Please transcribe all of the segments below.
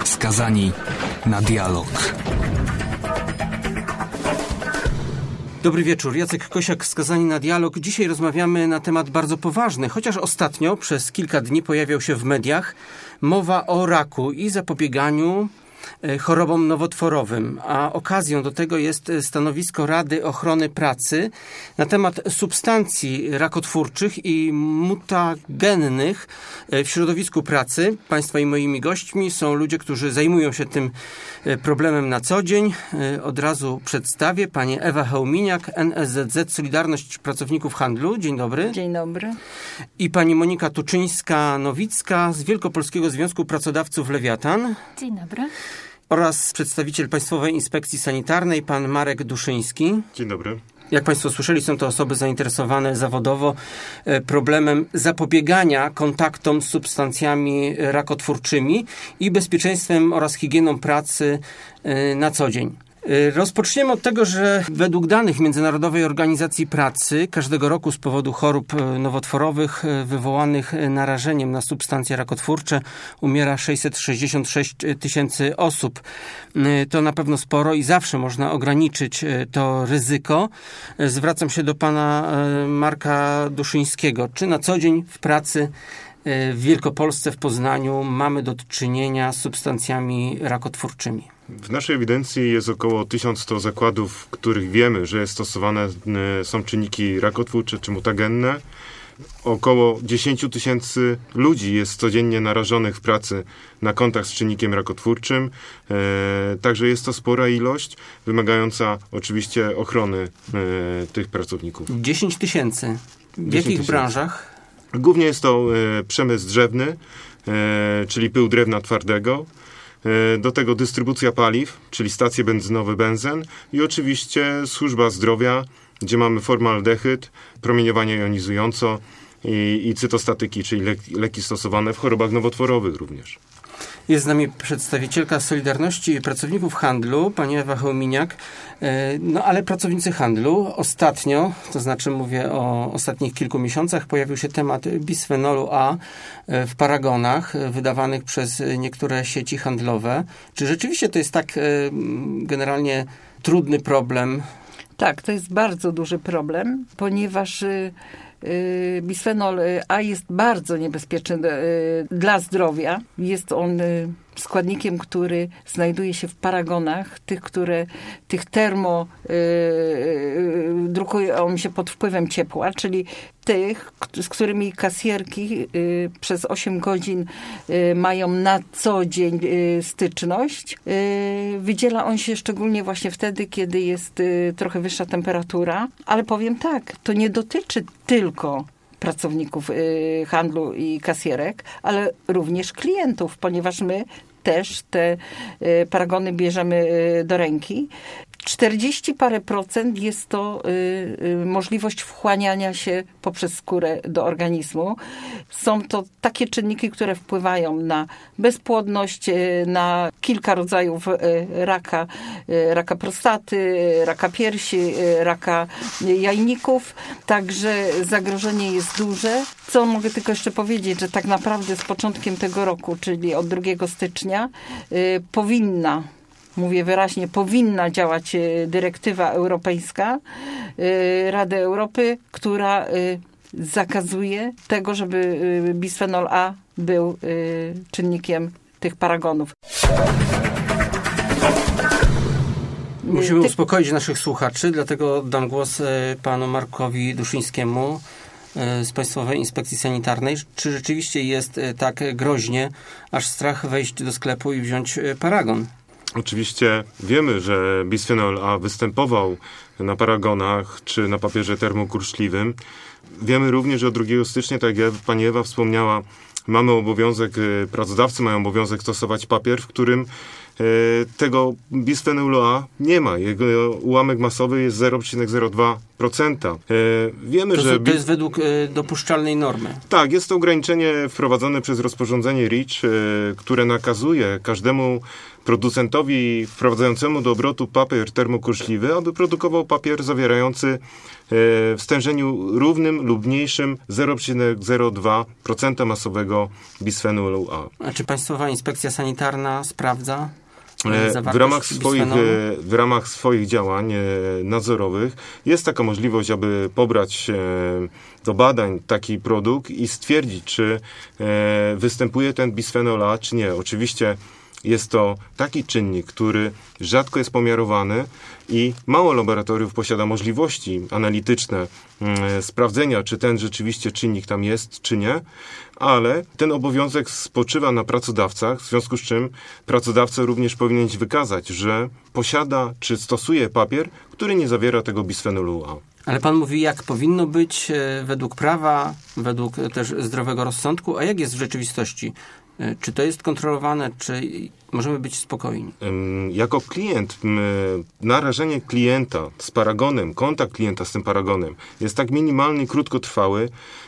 Skazani na dialog. Dobry wieczór, Jacek Kosiak, Skazani na dialog. Dzisiaj rozmawiamy na temat bardzo poważny, chociaż ostatnio przez kilka dni pojawiał się w mediach mowa o raku i zapobieganiu chorobom nowotworowym, a okazją do tego jest stanowisko Rady Ochrony Pracy na temat substancji rakotwórczych i mutagennych w środowisku pracy. Państwa i moimi gośćmi są ludzie, którzy zajmują się tym problemem na co dzień. Od razu przedstawię panią Ewę Chełminiak, NSZZ Solidarność Pracowników Handlu. Dzień dobry. Dzień dobry. I pani Monika Tuczyńska-Nowicka z Wielkopolskiego Związku Pracodawców Lewiatan. Dzień dobry. Oraz przedstawiciel Państwowej Inspekcji Sanitarnej, pan Marek Duszyński. Dzień dobry. Jak Państwo słyszeli, są to osoby zainteresowane zawodowo problemem zapobiegania kontaktom z substancjami rakotwórczymi i bezpieczeństwem oraz higieną pracy na co dzień. Rozpoczniemy od tego, że według danych Międzynarodowej Organizacji Pracy każdego roku z powodu chorób nowotworowych wywołanych narażeniem na substancje rakotwórcze umiera 666 tysięcy osób. To na pewno sporo i zawsze można ograniczyć to ryzyko. Zwracam się do pana Marka Duszyńskiego. Czy na co dzień w pracy w Wielkopolsce, w Poznaniu mamy do czynienia z substancjami rakotwórczymi? W naszej ewidencji jest około 1100 zakładów, w których wiemy, że stosowane są czynniki rakotwórcze czy mutagenne. Około 10 tysięcy ludzi jest codziennie narażonych w pracy na kontakt z czynnikiem rakotwórczym. Także jest to spora ilość, wymagająca oczywiście ochrony tych pracowników. 10 tysięcy. W jakich branżach? Głównie jest to przemysł drzewny, czyli pył drewna twardego. Do tego dystrybucja paliw, czyli stacje benzynowe, benzen i oczywiście służba zdrowia, gdzie mamy formaldehyd, promieniowanie jonizujące i cytostatyki, czyli leki stosowane w chorobach nowotworowych również. Jest z nami przedstawicielka Solidarności Pracowników Handlu, pani Ewa Chełminiak. No ale pracownicy handlu ostatnio, to znaczy mówię o ostatnich kilku miesiącach, pojawił się temat bisfenolu A w paragonach wydawanych przez niektóre sieci handlowe. Czy rzeczywiście to jest tak generalnie trudny problem? Tak, to jest bardzo duży problem, ponieważ bisfenol A jest bardzo niebezpieczny dla zdrowia. Jest on składnikiem, który znajduje się w paragonach, tych drukują się pod wpływem ciepła, czyli tych, z którymi kasjerki przez 8 godzin mają na co dzień styczność. Wydziela on się szczególnie właśnie wtedy, kiedy jest trochę wyższa temperatura, ale powiem tak, to nie dotyczy tylko pracowników handlu i kasjerek, ale również klientów, ponieważ my też te paragony bierzemy do ręki. 40 parę procent jest to możliwość wchłaniania się poprzez skórę do organizmu. Są to takie czynniki, które wpływają na bezpłodność, na kilka rodzajów raka prostaty, raka piersi, raka jajników. Także zagrożenie jest duże. Co mogę tylko jeszcze powiedzieć, że tak naprawdę z początkiem tego roku, czyli od 2 stycznia, mówię wyraźnie, powinna działać dyrektywa europejska Rady Europy, która zakazuje tego, żeby bisfenol A był czynnikiem tych paragonów. Musimy uspokoić naszych słuchaczy, dlatego oddam głos panu Markowi Duszyńskiemu z Państwowej Inspekcji Sanitarnej. Czy rzeczywiście jest tak groźnie, aż strach wejść do sklepu i wziąć paragon? Oczywiście wiemy, że bisfenol A występował na paragonach czy na papierze termokurczliwym. Wiemy również, że od 2 stycznia, tak jak pani Ewa wspomniała, pracodawcy mają obowiązek stosować papier, w którym tego bisfenolu A nie ma. Jego ułamek masowy jest 0,02%. Wiemy, że to jest według dopuszczalnej normy. Tak, jest to ograniczenie wprowadzone przez rozporządzenie REACH, które nakazuje każdemu producentowi wprowadzającemu do obrotu papier termokurczliwy, aby produkował papier zawierający w stężeniu równym lub mniejszym 0,02% masowego bisfenolu A. A czy Państwowa Inspekcja Sanitarna sprawdza w ramach swoich działań nadzorowych jest taka możliwość, aby pobrać do badań taki produkt i stwierdzić, czy występuje ten bisfenol A, czy nie. Oczywiście jest to taki czynnik, który rzadko jest pomiarowany i mało laboratoriów posiada możliwości analityczne sprawdzenia, czy ten rzeczywiście czynnik tam jest, czy nie, ale ten obowiązek spoczywa na pracodawcach, w związku z czym pracodawca również powinien wykazać, że posiada, czy stosuje papier, który nie zawiera tego bisfenolu A. Ale pan mówi, jak powinno być według prawa, według też zdrowego rozsądku, a jak jest w rzeczywistości? Czy to jest kontrolowane, czy możemy być spokojni? Jako klient, narażenie klienta z paragonem, kontakt klienta z tym paragonem jest tak minimalny i krótkotrwały,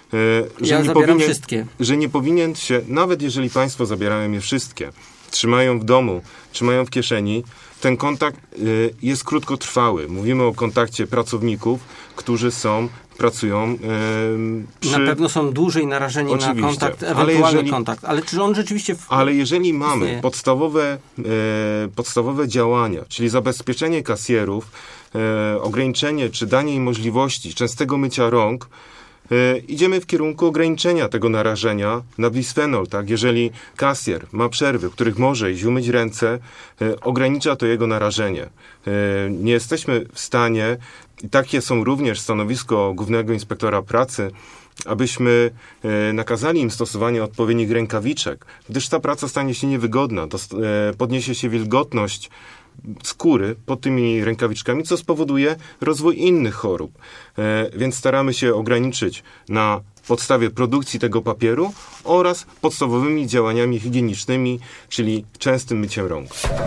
że nie powinien się, nawet jeżeli państwo zabierają je wszystkie, trzymają w domu, trzymają w kieszeni, ten kontakt jest krótkotrwały. Mówimy o kontakcie pracowników, którzy pracują Na pewno są dłużej narażeni na kontakt, ewentualny kontakt. Ale czy on rzeczywiście Ale jeżeli mamy podstawowe działania, czyli zabezpieczenie kasjerów, ograniczenie czy danie im możliwości częstego mycia rąk, idziemy w kierunku ograniczenia tego narażenia na bisfenol. Tak? Jeżeli kasjer ma przerwy, w których może iść umyć ręce, ogranicza to jego narażenie. Nie jesteśmy w stanie, i takie są również stanowisko Głównego Inspektora Pracy, abyśmy nakazali im stosowanie odpowiednich rękawiczek, gdyż ta praca stanie się niewygodna, podniesie się wilgotność skóry pod tymi rękawiczkami, co spowoduje rozwój innych chorób. Więc staramy się ograniczyć na podstawie produkcji tego papieru oraz podstawowymi działaniami higienicznymi, czyli częstym myciem rąk.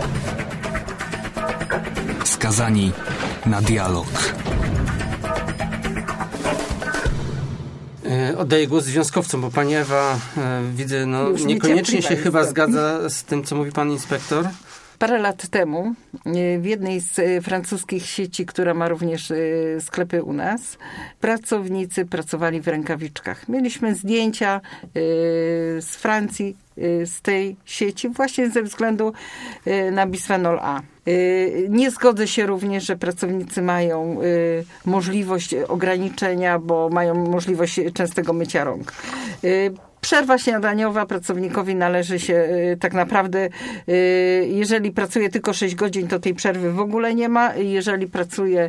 Skazani na dialog. Oddaję głos związkowcom, bo pani Ewa, widzę, niekoniecznie się chyba zgadza z tym, co mówi pan inspektor. Parę lat temu w jednej z francuskich sieci, która ma również sklepy u nas, pracownicy pracowali w rękawiczkach. Mieliśmy zdjęcia z Francji, z tej sieci właśnie ze względu na bisfenol A. Nie zgodzę się również, że pracownicy mają możliwość ograniczenia, bo mają możliwość częstego mycia rąk. Przerwa śniadaniowa pracownikowi należy się tak naprawdę, jeżeli pracuje tylko 6 godzin, to tej przerwy w ogóle nie ma. Jeżeli pracuje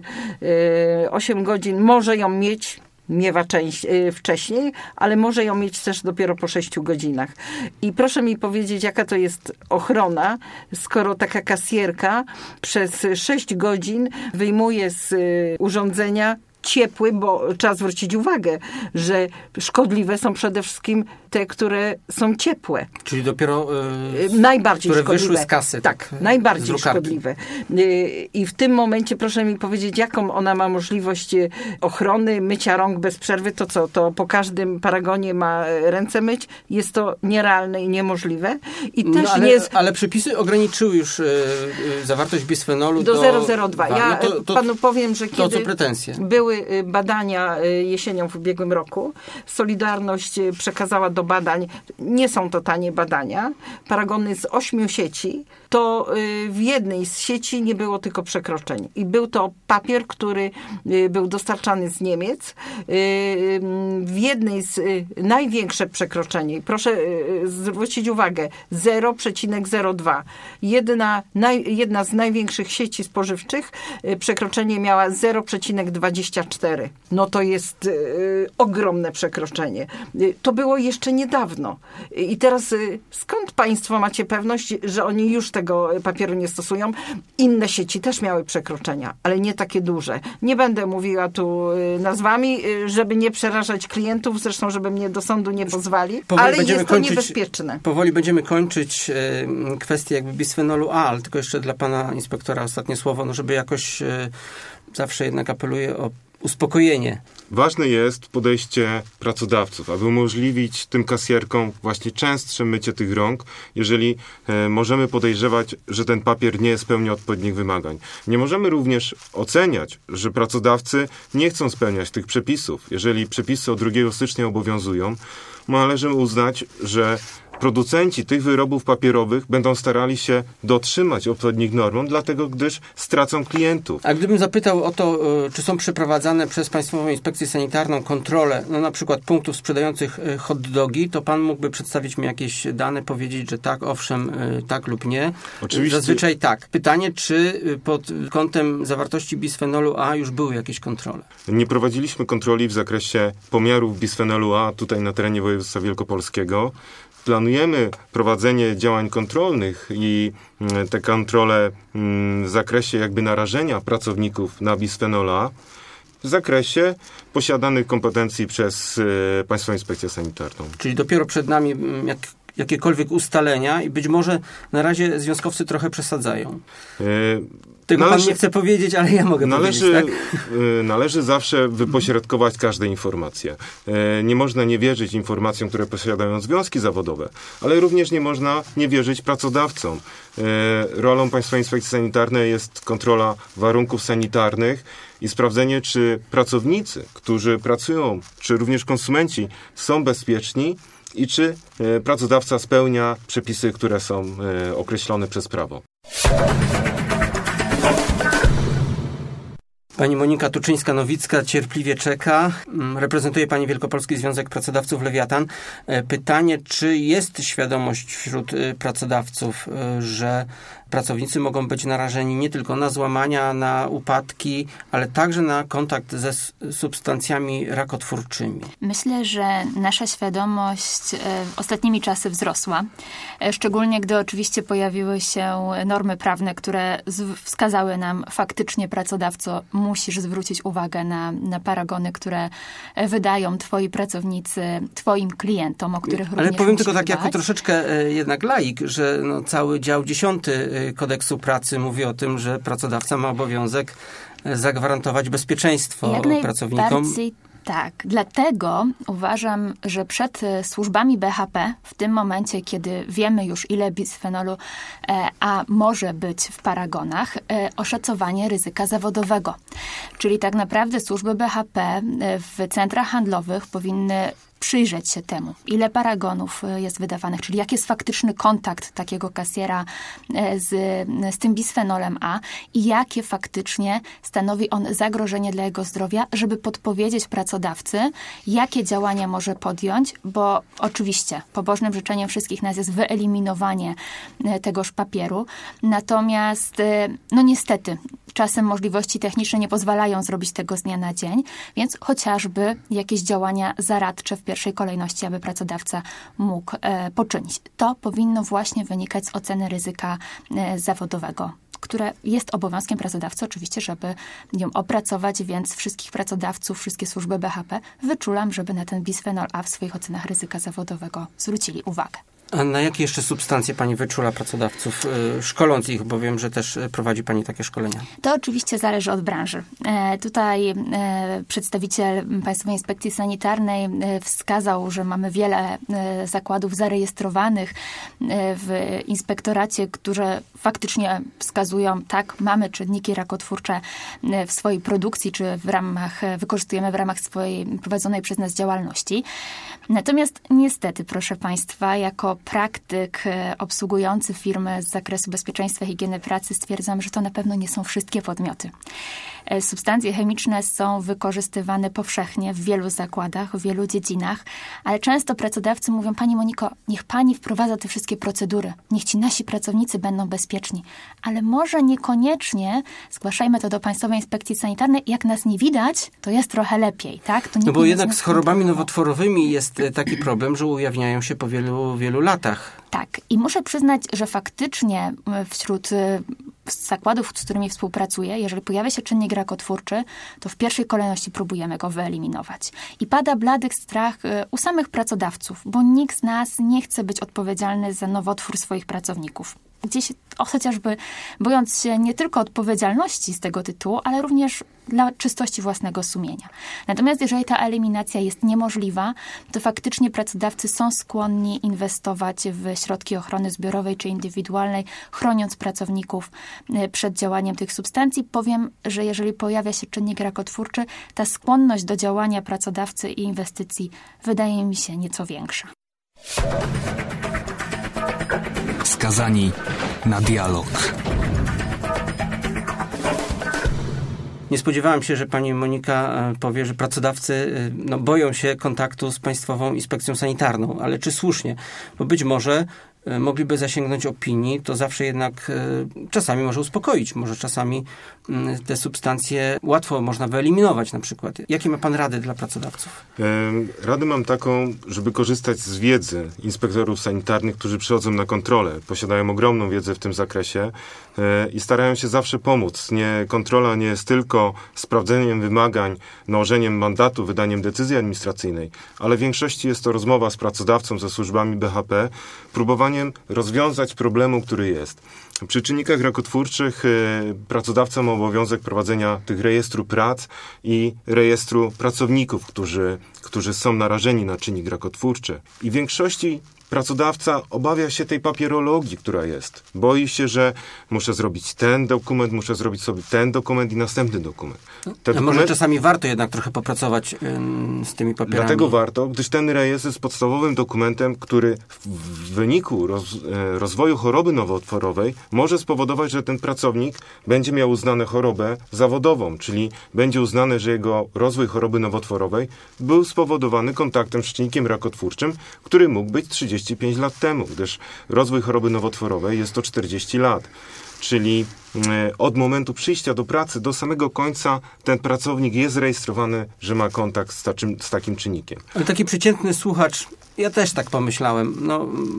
8 godzin, może ją miewa wcześniej, ale może ją mieć też dopiero po 6 godzinach. I proszę mi powiedzieć, jaka to jest ochrona, skoro taka kasjerka przez 6 godzin wyjmuje z urządzenia ciepły, bo trzeba zwrócić uwagę, że szkodliwe są przede wszystkim te, które są ciepłe. Czyli dopiero najbardziej które szkodliwe. Wyszły z kasy. Tak, najbardziej szkodliwe. I w tym momencie proszę mi powiedzieć, jaką ona ma możliwość ochrony, mycia rąk bez przerwy. To co? To po każdym paragonie ma ręce myć? Jest to nierealne i niemożliwe. I też ale przepisy ograniczyły już zawartość bisfenolu do 0,02. Ja panu powiem, że kiedy co pretensje? Były badania jesienią w ubiegłym roku, Solidarność przekazała do badań, nie są to tanie badania, paragony z 8 sieci, to w jednej z sieci nie było tylko przekroczeń. I był to papier, który był dostarczany z Niemiec. W jednej z największe przekroczenie, proszę zwrócić uwagę, 0,02. Jedna z największych sieci spożywczych przekroczenie miała 0,22. 24. No to jest ogromne przekroczenie. To było jeszcze niedawno. I teraz skąd państwo macie pewność, że oni już tego papieru nie stosują? Inne sieci też miały przekroczenia, ale nie takie duże. Nie będę mówiła tu nazwami, żeby nie przerażać klientów, zresztą żeby mnie do sądu nie pozwali, ale jest to niebezpieczne. Powoli będziemy kończyć kwestię jakby bisfenolu A, ale tylko jeszcze dla pana inspektora ostatnie słowo, no żeby jakoś zawsze jednak apeluję o uspokojenie. Ważne jest podejście pracodawców, aby umożliwić tym kasjerkom właśnie częstsze mycie tych rąk, jeżeli możemy podejrzewać, że ten papier nie spełnia odpowiednich wymagań. Nie możemy również oceniać, że pracodawcy nie chcą spełniać tych przepisów. Jeżeli przepisy od 2 stycznia obowiązują, należy uznać, że producenci tych wyrobów papierowych będą starali się dotrzymać odpowiednich norm, dlatego gdyż stracą klientów. A gdybym zapytał o to, czy są przeprowadzane przez Państwową Inspekcję Sanitarną kontrole, no na przykład punktów sprzedających hot dogi, to pan mógłby przedstawić mi jakieś dane, powiedzieć, że tak, owszem, tak lub nie? Oczywiście. Zazwyczaj tak. Pytanie, czy pod kątem zawartości bisfenolu A już były jakieś kontrole? Nie prowadziliśmy kontroli w zakresie pomiarów bisfenolu A tutaj na terenie województwa wielkopolskiego. Planujemy prowadzenie działań kontrolnych i te kontrole w zakresie jakby narażenia pracowników na bisfenol A w zakresie posiadanych kompetencji przez Państwową Inspekcję Sanitarną. Czyli dopiero przed nami jakiekolwiek ustalenia i być może na razie związkowcy trochę przesadzają. Tego pan nie chce powiedzieć, ale ja mogę powiedzieć, tak? Należy zawsze wypośrodkować każde informacje. Nie można nie wierzyć informacjom, które posiadają związki zawodowe, ale również nie można nie wierzyć pracodawcom. Rolą Państwowej Inspekcji Sanitarnej jest kontrola warunków sanitarnych i sprawdzenie, czy pracownicy, którzy pracują, czy również konsumenci są bezpieczni i czy pracodawca spełnia przepisy, które są określone przez prawo. Pani Monika Tuczyńska-Nowicka cierpliwie czeka. Reprezentuje Pani Wielkopolski Związek Pracodawców Lewiatan. Pytanie, czy jest świadomość wśród pracodawców, że pracownicy mogą być narażeni nie tylko na złamania, na upadki, ale także na kontakt ze substancjami rakotwórczymi? Myślę, że nasza świadomość ostatnimi czasy wzrosła. Szczególnie, gdy oczywiście pojawiły się normy prawne, które wskazały nam faktycznie, pracodawco, musisz zwrócić uwagę na paragony, które wydają twoi pracownicy twoim klientom, o których również Ale powiem tylko tak dbać. jako troszeczkę jednak laik, że cały dział 10 Kodeksu Pracy mówi o tym, że pracodawca ma obowiązek zagwarantować bezpieczeństwo pracownikom. Tak, dlatego uważam, że przed służbami BHP, w tym momencie, kiedy wiemy już, ile bisfenolu A może być w paragonach, oszacowanie ryzyka zawodowego. Czyli tak naprawdę służby BHP w centrach handlowych powinny przyjrzeć się temu, ile paragonów jest wydawanych, czyli jaki jest faktyczny kontakt takiego kasjera z tym bisfenolem A i jakie faktycznie stanowi on zagrożenie dla jego zdrowia, żeby podpowiedzieć pracodawcy, jakie działania może podjąć, bo oczywiście pobożnym życzeniem wszystkich nas jest wyeliminowanie tegoż papieru. Natomiast, no niestety, czasem możliwości techniczne nie pozwalają zrobić tego z dnia na dzień, więc chociażby jakieś działania zaradcze w pierwszej kolejności, aby pracodawca mógł poczynić. To powinno właśnie wynikać z oceny ryzyka zawodowego, które jest obowiązkiem pracodawcy oczywiście, żeby ją opracować, więc wszystkich pracodawców, wszystkie służby BHP wyczulam, żeby na ten bisfenol A w swoich ocenach ryzyka zawodowego zwrócili uwagę. A na jakie jeszcze substancje Pani wyczula pracodawców, szkoląc ich, bo wiem, że też prowadzi Pani takie szkolenia? To oczywiście zależy od branży. Tutaj przedstawiciel Państwowej Inspekcji Sanitarnej wskazał, że mamy wiele zakładów zarejestrowanych w inspektoracie, które faktycznie wskazują, tak, mamy czynniki rakotwórcze w swojej produkcji, czy wykorzystujemy w ramach swojej prowadzonej przez nas działalności. Natomiast niestety, proszę Państwa, jako praktyk obsługujący firmy z zakresu bezpieczeństwa i higieny pracy stwierdzam, że to na pewno nie są wszystkie podmioty. Substancje chemiczne są wykorzystywane powszechnie w wielu zakładach, w wielu dziedzinach, ale często pracodawcy mówią: pani Moniko, niech pani wprowadza te wszystkie procedury, niech ci nasi pracownicy będą bezpieczni, ale może niekoniecznie zgłaszajmy to do Państwowej Inspekcji Sanitarnej. Jak nas nie widać, to jest trochę lepiej, tak? To no bo jednak z chorobami nowotworowymi jest taki problem, że ujawniają się po wielu, wielu latach. Tak. I muszę przyznać, że faktycznie wśród zakładów, z którymi współpracuję, jeżeli pojawia się czynnik rakotwórczy, to w pierwszej kolejności próbujemy go wyeliminować. I pada blady strach u samych pracodawców, bo nikt z nas nie chce być odpowiedzialny za nowotwór swoich pracowników. Gdzieś chociażby bojąc się nie tylko odpowiedzialności z tego tytułu, ale również dla czystości własnego sumienia. Natomiast jeżeli ta eliminacja jest niemożliwa, to faktycznie pracodawcy są skłonni inwestować w środki ochrony zbiorowej czy indywidualnej, chroniąc pracowników przed działaniem tych substancji. Powiem, że jeżeli pojawia się czynnik rakotwórczy, ta skłonność do działania pracodawcy i inwestycji wydaje mi się nieco większa. Skazani na dialog. Nie spodziewałem się, że pani Monika powie, że pracodawcy boją się kontaktu z Państwową Inspekcją Sanitarną, ale czy słusznie? Bo być może mogliby zasięgnąć opinii, to zawsze jednak czasami może uspokoić. Może czasami te substancje łatwo można wyeliminować na przykład. Jakie ma pan rady dla pracodawców? Radę mam taką, żeby korzystać z wiedzy inspektorów sanitarnych, którzy przychodzą na kontrolę. Posiadają ogromną wiedzę w tym zakresie i starają się zawsze pomóc. Kontrola nie jest tylko sprawdzeniem wymagań, nałożeniem mandatu, wydaniem decyzji administracyjnej, ale w większości jest to rozmowa z pracodawcą, ze służbami BHP, próbowanie rozwiązać problemu, który jest. Przy czynnikach rakotwórczych pracodawca ma obowiązek prowadzenia tych rejestru prac i rejestru pracowników, którzy są narażeni na czynnik rakotwórczy. I w większości pracodawca obawia się tej papierologii, która jest. Boi się, że muszę zrobić ten dokument, muszę zrobić sobie ten dokument i następny dokument. Może czasami warto jednak trochę popracować z tymi papierami. Dlatego warto, gdyż ten rejestr jest podstawowym dokumentem, który w wyniku rozwoju choroby nowotworowej może spowodować, że ten pracownik będzie miał uznane chorobę zawodową, czyli będzie uznane, że jego rozwój choroby nowotworowej był spowodowany kontaktem z czynnikiem rakotwórczym, który mógł być 35 lat temu, gdyż rozwój choroby nowotworowej jest to 40 lat. Czyli od momentu przyjścia do pracy do samego końca ten pracownik jest zarejestrowany, że ma kontakt z takim czynnikiem. Ale taki przeciętny słuchacz, ja też tak pomyślałem,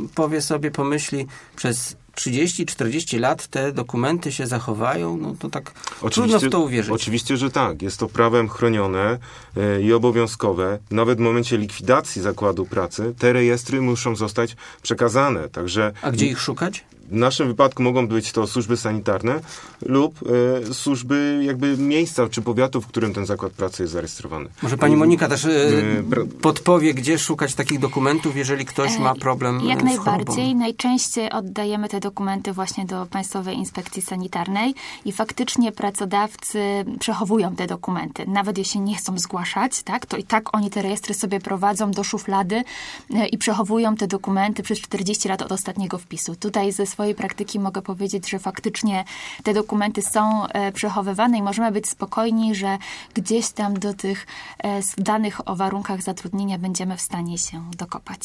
pomyśli, przez 30-40 lat te dokumenty się zachowają, to tak trudno w to uwierzyć. Oczywiście, że tak. Jest to prawem chronione i obowiązkowe. Nawet w momencie likwidacji zakładu pracy te rejestry muszą zostać przekazane. Także a gdzie ich szukać? W naszym wypadku mogą być to służby sanitarne lub służby miejsca czy powiatu, w którym ten zakład pracy jest zarejestrowany. Może pani Monika też podpowie, gdzie szukać takich dokumentów, jeżeli ktoś ma problem jak z chorobą. najbardziej. Najczęściej oddajemy te dokumenty właśnie do Państwowej Inspekcji Sanitarnej i faktycznie pracodawcy przechowują te dokumenty. Nawet jeśli nie chcą zgłaszać, tak, to i tak oni te rejestry sobie prowadzą do szuflady i przechowują te dokumenty przez 40 lat od ostatniego wpisu. Tutaj ze swojej praktyki mogę powiedzieć, że faktycznie te dokumenty są przechowywane i możemy być spokojni, że gdzieś tam do tych danych o warunkach zatrudnienia będziemy w stanie się dokopać.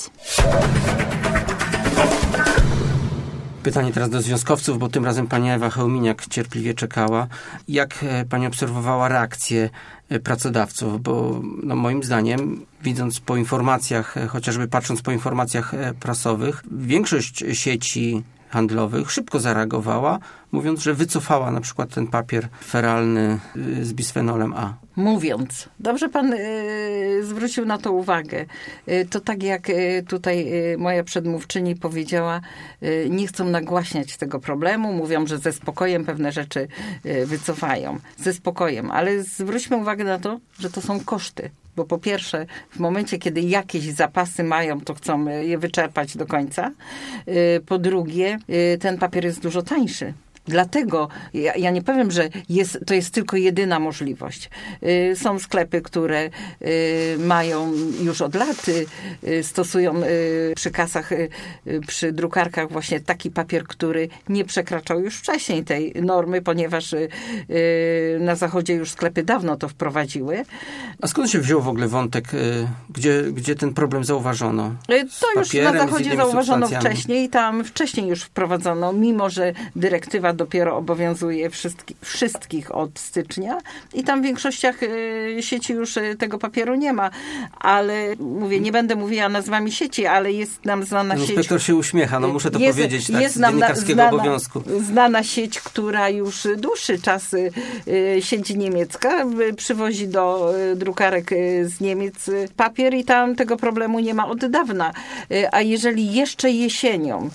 Pytanie teraz do związkowców, bo tym razem pani Ewa Chełminiak cierpliwie czekała. Jak pani obserwowała reakcję pracodawców? Bo moim zdaniem, widząc po informacjach, chociażby patrząc po informacjach prasowych, większość sieci handlowych szybko zareagowała, mówiąc, że wycofała na przykład ten papier feralny z bisfenolem A. Mówiąc, dobrze pan zwrócił na to uwagę. To tak jak tutaj moja przedmówczyni powiedziała, nie chcą nagłaśniać tego problemu, mówią, że ze spokojem pewne rzeczy wycofają. Ze spokojem, ale zwróćmy uwagę na to, że to są koszty. Bo po pierwsze, w momencie, kiedy jakieś zapasy mają, to chcą je wyczerpać do końca. Po drugie, ten papier jest dużo tańszy. Dlatego ja nie powiem, że to jest tylko jedyna możliwość. Są sklepy, które mają już od lat, stosują przy kasach, przy drukarkach właśnie taki papier, który nie przekraczał już wcześniej tej normy, ponieważ na Zachodzie już sklepy dawno to wprowadziły. A skąd się wziął w ogóle wątek, gdzie ten problem zauważono? To już na Zachodzie zauważono wcześniej. Tam wcześniej już wprowadzono, mimo że dyrektywa dopiero obowiązuje wszystkich od stycznia i tam w większościach sieci już tego papieru nie ma. Ale mówię, nie będę mówiła nazwami sieci, ale jest nam znana sieć. Inspektor się uśmiecha, powiedzieć tak, z dziennikarskiego obowiązku. Znana sieć, która już dłuższy czas, sieć niemiecka, przywozi do drukarek z Niemiec papier i tam tego problemu nie ma od dawna. A jeżeli jeszcze jesienią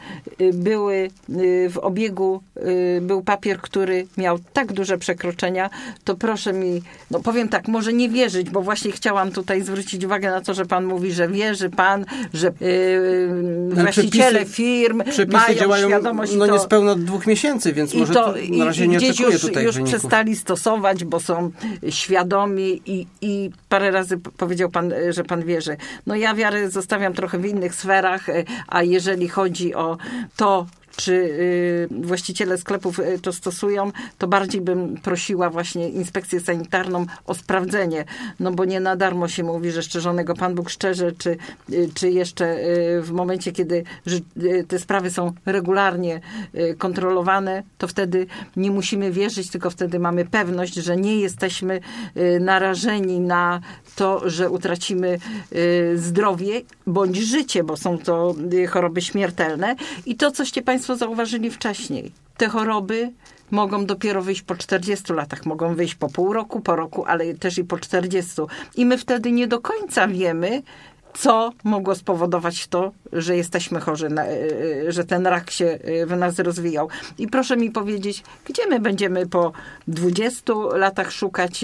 w obiegu był papier, który miał tak duże przekroczenia, to proszę mi, powiem tak, może nie wierzyć, bo właśnie chciałam tutaj zwrócić uwagę na to, że pan mówi, że wierzy pan, że właściciele firm mają świadomość. Niespełna od 2 miesięcy, więc może to na razie nie oczekuję tutaj już wyników. Przestali stosować, bo są świadomi i parę razy powiedział pan, że pan wierzy. Ja wiarę zostawiam trochę w innych sferach, a jeżeli chodzi o to, czy właściciele sklepów to stosują, to bardziej bym prosiła właśnie inspekcję sanitarną o sprawdzenie, bo nie na darmo się mówi, że szczerzonego Pan Bóg szczerze, czy jeszcze w momencie, kiedy te sprawy są regularnie kontrolowane, to wtedy nie musimy wierzyć, tylko wtedy mamy pewność, że nie jesteśmy narażeni na to, że utracimy zdrowie bądź życie, bo są to choroby śmiertelne. I to, coście Państwo zauważyli wcześniej. Te choroby mogą dopiero wyjść po 40 latach, mogą wyjść po pół roku, po roku, ale też i po 40. I my wtedy nie do końca wiemy, co mogło spowodować to, że jesteśmy chorzy, że ten rak się w nas rozwijał. I proszę mi powiedzieć, gdzie my będziemy po 20 latach szukać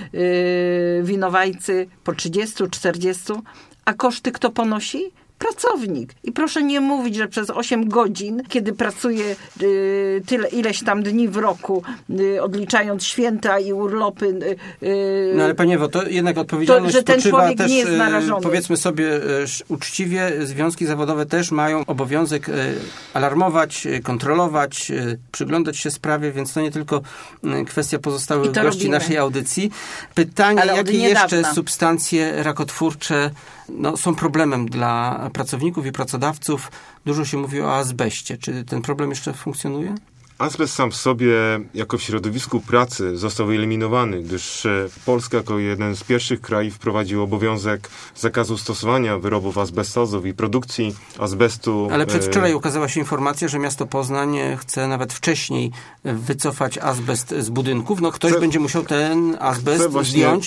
winowajcy, po 30, 40, a koszty kto ponosi? Pracownik. I proszę nie mówić, że przez 8 godzin, kiedy pracuje ileś tam dni w roku, odliczając święta i urlopy. Ale Pani Ewo, to jednak odpowiedzialność że ten człowiek też, nie jest narażony. Powiedzmy sobie uczciwie, związki zawodowe też mają obowiązek alarmować, kontrolować, przyglądać się sprawie, więc to nie tylko kwestia pozostałych gości naszej audycji. Pytanie, jakie jeszcze substancje rakotwórcze są problemem dla pracowników i pracodawców. Dużo się mówi o azbeście. Czy ten problem jeszcze funkcjonuje? Azbest sam w sobie jako w środowisku pracy został wyeliminowany, gdyż Polska jako jeden z pierwszych krajów wprowadził obowiązek zakazu stosowania wyrobów azbestowych i produkcji azbestu. Ale przedwczoraj ukazała się informacja, że miasto Poznań chce nawet wcześniej wycofać azbest z budynków. Ktoś będzie musiał ten azbest zdjąć,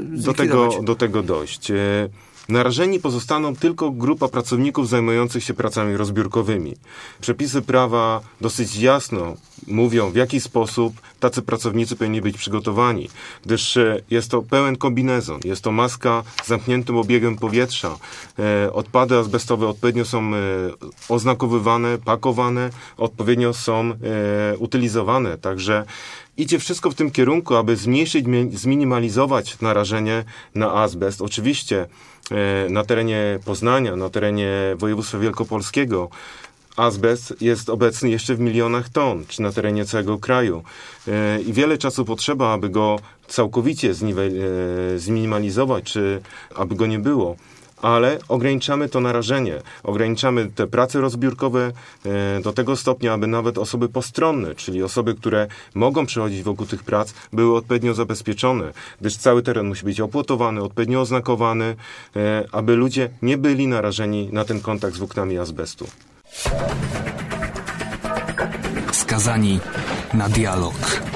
do tego dojść. Narażeni pozostaną tylko grupa pracowników zajmujących się pracami rozbiórkowymi. Przepisy prawa dosyć jasno mówią, w jaki sposób tacy pracownicy powinni być przygotowani, gdyż jest to pełen kombinezon, jest to maska z zamkniętym obiegiem powietrza. Odpady azbestowe odpowiednio są oznakowywane, pakowane, odpowiednio są utylizowane. Także idzie wszystko w tym kierunku, aby zmniejszyć, zminimalizować narażenie na azbest. Oczywiście na terenie Poznania, na terenie województwa wielkopolskiego azbest jest obecny jeszcze w milionach ton, czy na terenie całego kraju. I wiele czasu potrzeba, aby go całkowicie zminimalizować, czy aby go nie było. Ale ograniczamy to narażenie, ograniczamy te prace rozbiórkowe do tego stopnia, aby nawet osoby postronne, czyli osoby, które mogą przechodzić wokół tych prac, były odpowiednio zabezpieczone, gdyż cały teren musi być opłotowany, odpowiednio oznakowany, aby ludzie nie byli narażeni na ten kontakt z włóknami azbestu. Skazani na dialog.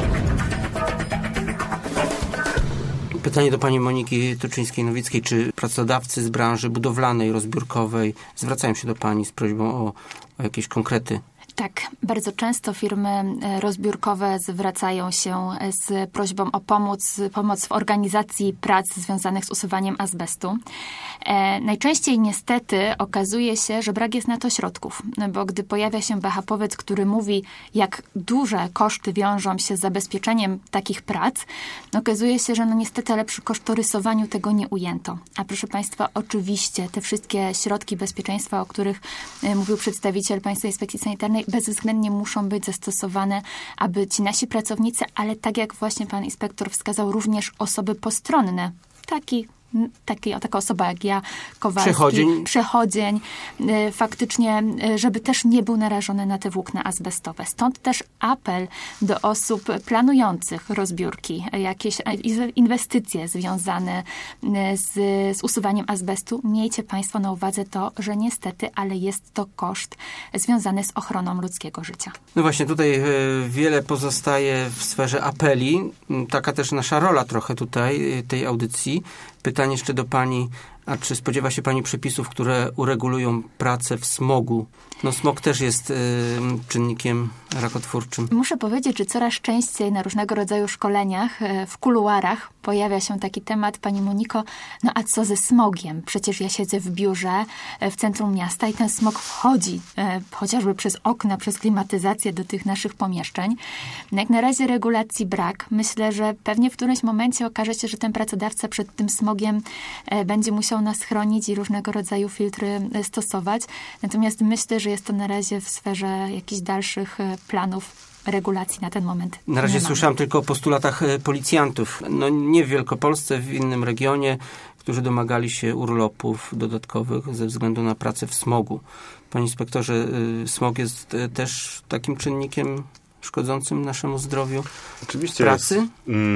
Pytanie do pani Moniki Tuczyńskiej-Nowickiej. Czy pracodawcy z branży budowlanej, rozbiórkowej zwracają się do pani z prośbą o jakieś konkrety? Tak, bardzo często firmy rozbiórkowe zwracają się z prośbą o pomoc w organizacji prac związanych z usuwaniem azbestu. Najczęściej niestety okazuje się, że brak jest na to środków, bo gdy pojawia się BHP-owiec, który mówi, jak duże koszty wiążą się z zabezpieczeniem takich prac, okazuje się, że niestety ale przy kosztorysowaniu tego nie ujęto. A proszę Państwa, oczywiście te wszystkie środki bezpieczeństwa, o których mówił przedstawiciel Państwowej Inspekcji Sanitarnej, bezwzględnie muszą być zastosowane, aby ci nasi pracownicy, ale tak jak właśnie pan inspektor wskazał, również osoby postronne, taka osoba jak ja, Kowalski, przechodzień, faktycznie, żeby też nie był narażony na te włókna azbestowe. Stąd też apel do osób planujących rozbiórki, jakieś inwestycje związane z usuwaniem azbestu. Miejcie Państwo na uwadze to, że niestety, ale jest to koszt związany z ochroną ludzkiego życia. No właśnie, tutaj wiele pozostaje w sferze apeli. Taka też nasza rola trochę tutaj, tej audycji. Pytanie jeszcze do Pani, a czy spodziewa się Pani przepisów, które uregulują pracę w smogu? No smog też jest czynnikiem rakotwórczym. Muszę powiedzieć, że coraz częściej na różnego rodzaju szkoleniach, w kuluarach pojawia się taki temat, Pani Moniko, no a co ze smogiem? Przecież ja siedzę w biurze w centrum miasta i ten smog wchodzi chociażby przez okna, przez klimatyzację do tych naszych pomieszczeń. Jak na razie regulacji brak. Myślę, że pewnie w którymś momencie okaże się, że ten pracodawca przed tym smogiem będzie musiał nas chronić i różnego rodzaju filtry stosować. Natomiast myślę, że jest to na razie w sferze jakichś dalszych planów regulacji na ten moment. Na razie słyszałam tylko o postulatach policjantów. No nie w Wielkopolsce, w innym regionie, którzy domagali się urlopów dodatkowych ze względu na pracę w smogu. Panie inspektorze, smog jest też takim czynnikiem szkodzącym naszemu zdrowiu Oczywiście pracy?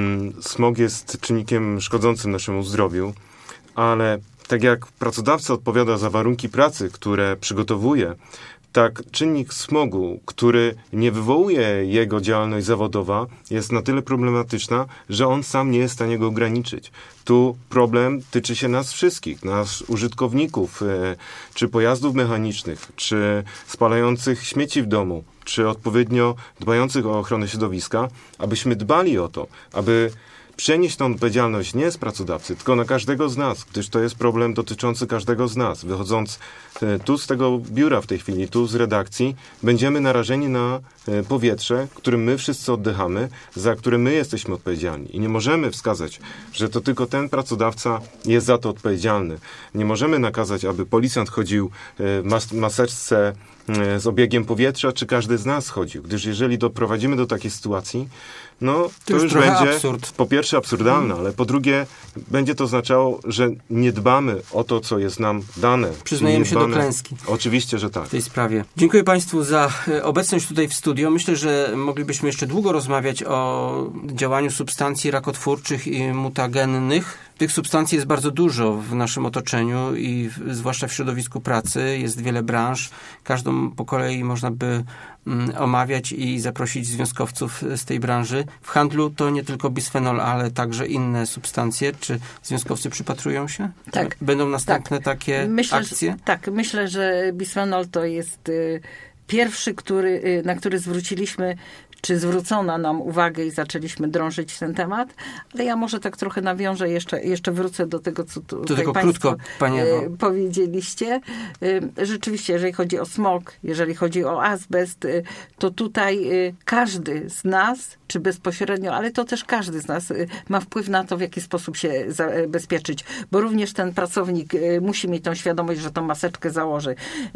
Smog jest czynnikiem szkodzącym naszemu zdrowiu, ale tak jak pracodawca odpowiada za warunki pracy, które przygotowuje, tak czynnik smogu, który nie wywołuje jego działalność zawodowa, jest na tyle problematyczna, że on sam nie jest w stanie go ograniczyć. Tu problem tyczy się nas wszystkich, nas użytkowników, czy pojazdów mechanicznych, czy spalających śmieci w domu, czy odpowiednio dbających o ochronę środowiska, abyśmy dbali o to, aby przenieść tę odpowiedzialność nie z pracodawcy, tylko na każdego z nas, gdyż to jest problem dotyczący każdego z nas. Wychodząc tu z tego biura w tej chwili, tu z redakcji, będziemy narażeni na powietrze, którym my wszyscy oddychamy, za które my jesteśmy odpowiedzialni. I nie możemy wskazać, że to tylko ten pracodawca jest za to odpowiedzialny. Nie możemy nakazać, aby policjant chodził w maseczce z obiegiem powietrza, czy każdy z nas chodził. Gdyż jeżeli doprowadzimy do takiej sytuacji, no to już będzie absurd. Po pierwsze absurdalne, ale po drugie będzie to oznaczało, że nie dbamy o to, co jest nam dane. Przyznajemy się do klęski. Oczywiście, że tak. W tej sprawie. Dziękuję Państwu za obecność tutaj w studio. Myślę, że moglibyśmy jeszcze długo rozmawiać o działaniu substancji rakotwórczych i mutagennych. Tych substancji jest bardzo dużo w naszym otoczeniu i zwłaszcza w środowisku pracy. Jest wiele branż. Każdą po kolei można by omawiać i zaprosić związkowców z tej branży. W handlu to nie tylko bisfenol, ale także inne substancje. Czy związkowcy przypatrują się? Tak. Będą następne takie akcje? Myślę, że bisfenol to jest pierwszy, na który zwróciliśmy, czy zwrócono nam uwagę i zaczęliśmy drążyć ten temat, ale ja może tak trochę nawiążę, jeszcze wrócę do tego, co tutaj Państwo powiedzieliście. Rzeczywiście, jeżeli chodzi o smog, jeżeli chodzi o azbest, to tutaj każdy z nas, czy bezpośrednio, ale to też każdy z nas ma wpływ na to, w jaki sposób się zabezpieczyć, bo również ten pracownik musi mieć tą świadomość, że tą maseczkę założy,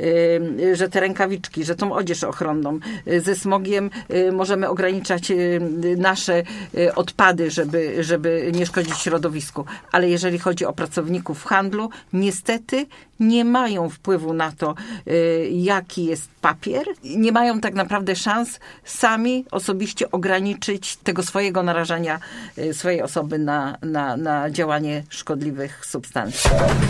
że te rękawiczki, że tą odzież ochronną. Ze smogiem możemy ograniczać nasze odpady, żeby nie szkodzić środowisku. Ale jeżeli chodzi o pracowników w handlu, niestety nie mają wpływu na to, jaki jest papier. Nie mają tak naprawdę szans sami osobiście ograniczyć tego swojego narażania swojej osoby na działanie szkodliwych substancji.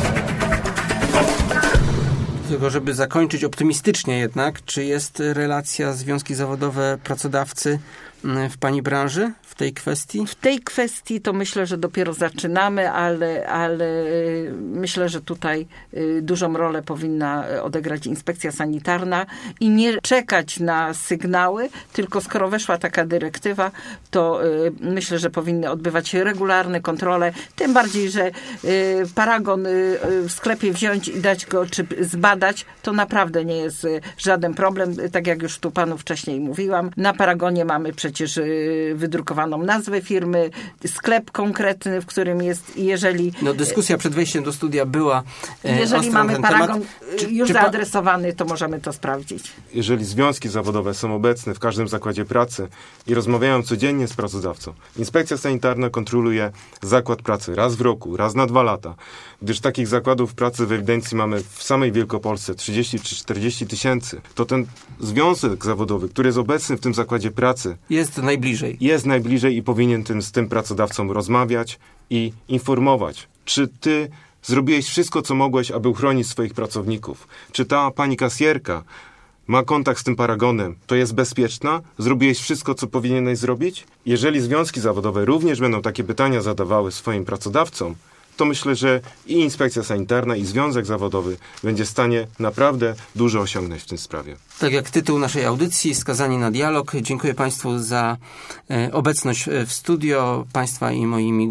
Tylko żeby zakończyć optymistycznie jednak, czy jest relacja związki zawodowe pracodawcy w pani branży w tej kwestii? W tej kwestii to myślę, że dopiero zaczynamy, ale myślę, że tutaj dużą rolę powinna odegrać inspekcja sanitarna i nie czekać na sygnały, tylko skoro weszła taka dyrektywa, to myślę, że powinny odbywać się regularne kontrole, tym bardziej, że paragon w sklepie wziąć i dać go, czy zbadać, to naprawdę nie jest żaden problem. Tak jak już tu panu wcześniej mówiłam, na paragonie mamy przecież wydrukowaną nazwę firmy, sklep konkretny, w którym jest, jeżeli... No dyskusja przed wejściem do studia była jeżeli mamy paragon już czy zaadresowany, to możemy to sprawdzić. Jeżeli związki zawodowe są obecne w każdym zakładzie pracy i rozmawiają codziennie z pracodawcą, inspekcja sanitarna kontroluje zakład pracy raz w roku, raz na 2 lata, gdyż takich zakładów pracy w ewidencji mamy w samej Wielkopolsce 30 czy 40 tysięcy, to ten związek zawodowy, który jest obecny w tym zakładzie pracy, jest najbliżej i powinien z tym pracodawcą rozmawiać i informować, czy ty zrobiłeś wszystko, co mogłeś, aby uchronić swoich pracowników. Czy ta pani kasjerka ma kontakt z tym paragonem, to jest bezpieczna? Zrobiłeś wszystko, co powinieneś zrobić? Jeżeli związki zawodowe również będą takie pytania zadawały swoim pracodawcom, to myślę, że i inspekcja sanitarna, i związek zawodowy będzie w stanie naprawdę dużo osiągnąć w tym sprawie. Tak jak tytuł naszej audycji, Skazani na dialog. Dziękuję Państwu za obecność w studio. Państwa i moimi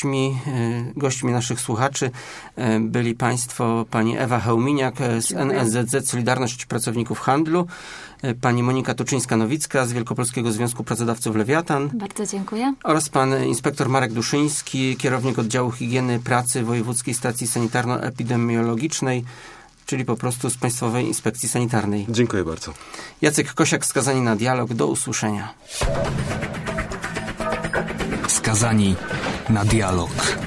gośćmi naszych słuchaczy byli Państwo pani Ewa Chełminiak z NSZZ Solidarność Pracowników Handlu, pani Monika Tuczyńska-Nowicka z Wielkopolskiego Związku Pracodawców Lewiatan. Bardzo dziękuję. Oraz pan inspektor Marek Duszyński, kierownik oddziału higieny pracy Wojewódzkiej Stacji Sanitarno-Epidemiologicznej, czyli po prostu z Państwowej Inspekcji Sanitarnej. Dziękuję bardzo. Jacek Kosiak, Skazani na dialog. Do usłyszenia. Skazani na dialog.